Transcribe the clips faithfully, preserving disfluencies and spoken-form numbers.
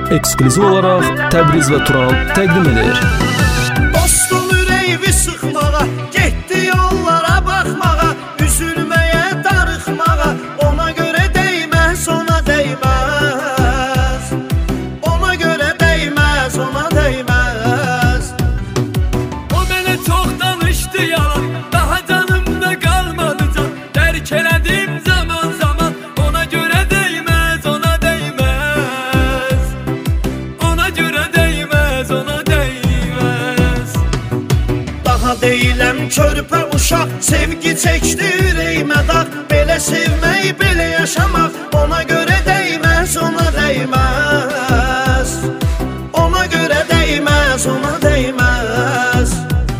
ekskluziv olaraq Təbriz və Tural təqdim edir. Dostum ürəyimi sıxmağa, getdi yollara baxmağa, üzülməyə, darıxmağa, ona görə dəyməz, ona dəyməz. Ona görə dəyməz, ona dəyməz. O mənə çox danışdı yalan, daha canımda qalmadı can. Dərk elədim zaman zaman, ona görə dəyməz, ona dəyməz. Ona görə dəyməz, ona dəyməz. Daha deyiləm körpə uşaq, sevgi çəkdi ürəyimə dağ. Belə sevmək, belə yaşamaq, ona görə dəyməz, ona dəyməz. Ona görə dəyməz, ona dəyməz.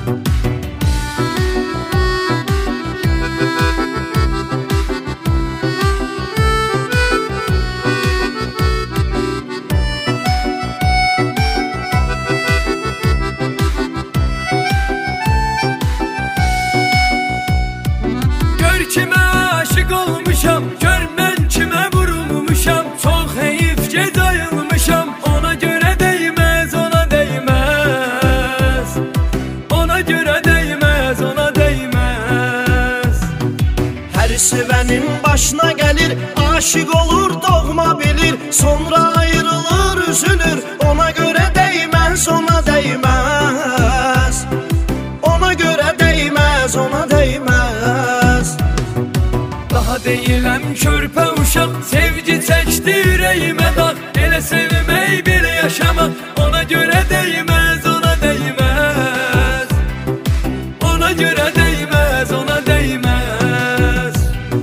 Gör kimə aşık olmuşam, gör mən kimə vurulmuşam. Çox heyifcə dayılmışam, ona görə dəyməz, ona dəyməz. Ona görə dəyməz, ona dəyməz. Hər sevənin başına gəlir, aşık olur, doğma bilir. Sonra ayrılır, üzülür, ona görə dəyməz, ona dəyməz. Ona görə dəyməz, ona dəyməz. Daha deyiləm körpə uşaq, sevgi çəkdi ürəyimə dağ. Elə sevmək, belə yaşamaq, ona görə dəyməz, ona dəyməz. Ona görə dəyməz, ona dəyməz.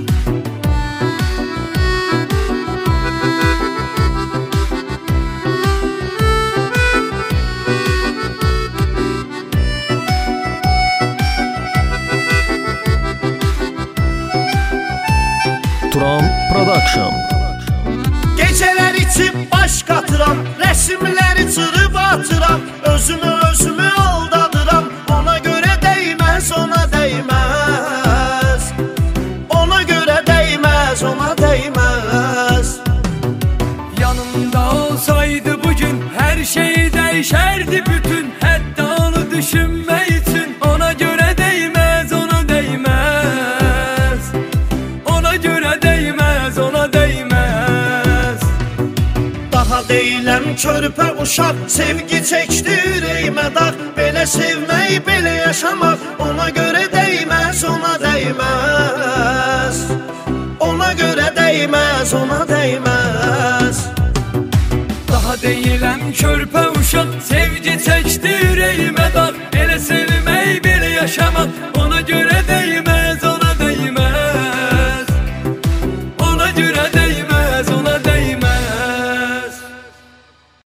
Turan Production. Gecələr içib baş qatıram, rəsimləri çırıb atıram. Özümü özümü aldadıram, ona görə dəyməz, ona dəyməz. Ona görə dəyməz, ona dəyməz. Yanımda olsaydı bugün hər şey dəyişərdi bütün. Hətta onu düşünmək üçün, ona görə dəyməz, ona dəyməz. Ona görə dəyməz, ona dəyməz. Daha deyiləm körpə uşaq, sevgi çəkdi ürəyimə dağ. Belə sevmək, belə yaşamaq, ona görə dəyməz, ona dəyməz. Ona görə dəyməz, ona dəyməz. Daha deyiləm körpə uşaq, sevgi çəkdi ürəyimə dağ.